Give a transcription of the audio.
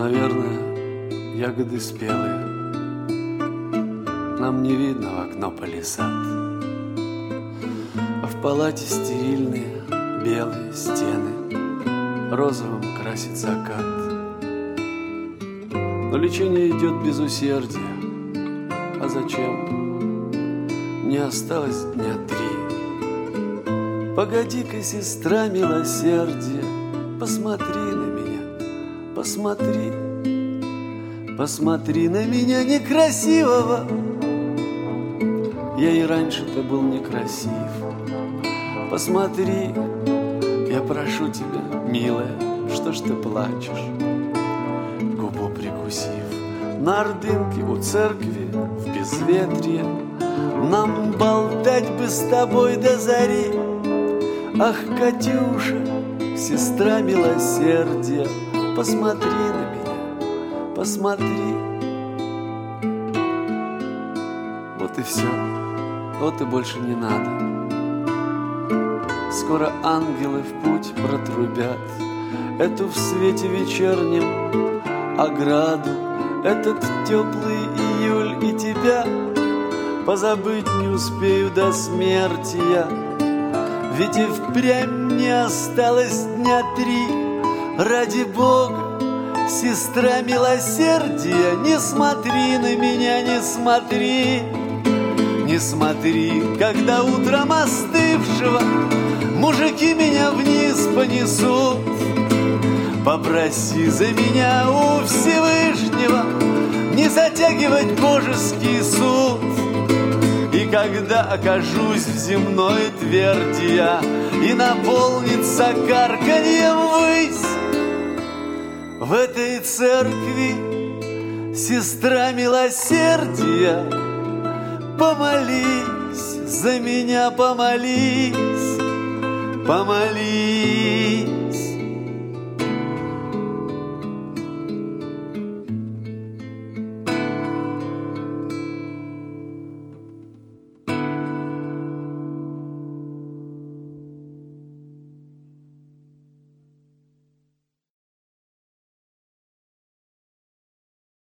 наверное, ягоды спелые. Нам не видно в окно палисад, а в палате стерильные белые стены, розовым красит закат. Но лечение идет без усердия. А зачем? Не осталось дня 3. Погоди-ка, сестра милосердия, посмотри на меня, посмотри. Посмотри на меня некрасивого. Я и раньше-то был некрасив. Посмотри, я прошу тебя, милая, что ж ты плачешь? Губу прикусив, на ордынке у церкви в безветрие нам болтать бы с тобой до зари. Ах, Катюша, сестра милосердия, посмотри на меня, посмотри. Вот и все, вот и больше не надо. Скоро ангелы в путь протрубят эту в свете вечернем ограду, этот теплый июль, и тебя позабыть не успею до смерти я. Ведь и впрямь не осталось дня 3. Ради Бога, сестра милосердия, не смотри на меня, не смотри. Не смотри, когда утром остывшего мужики меня вниз понесут. Попроси за меня у Всевышнего не затягивать божеский суд. И когда окажусь в земной тверди я, и наполнится карканьем ввысь, в этой церкви, сестра милосердия, помолись за меня, помолись, помолись.